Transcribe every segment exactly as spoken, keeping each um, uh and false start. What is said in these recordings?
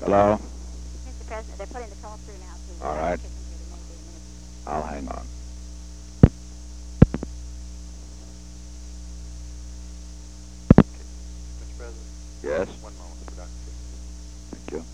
Hello? Mister President, they're putting the call through now to the All right. kitchen here to make the administration. I'll hang on. Mister President? Yes? One moment for Doctor Kissinger. Thank you.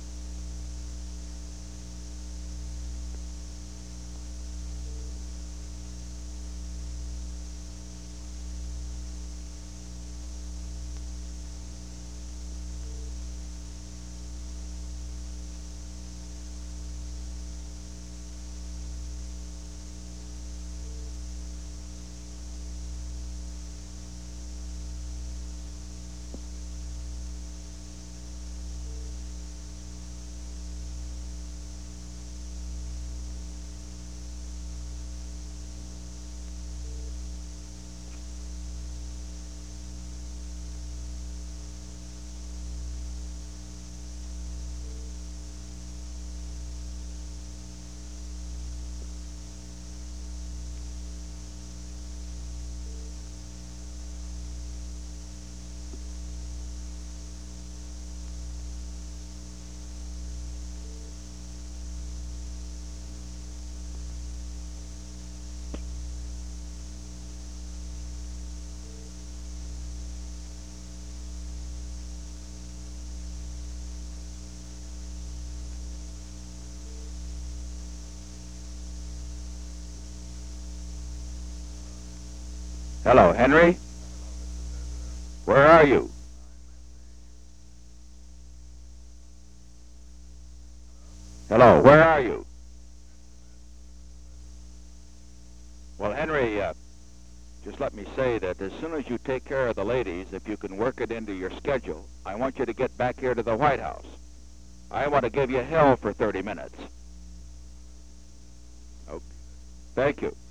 Hello, Henry? Where are you? Hello, where are you? Well, Henry, uh, just let me say that as soon as you take care of the ladies, if you can work it into your schedule, I want you to get back here to the White House. I want to give you hell for thirty minutes. Okay. Thank you.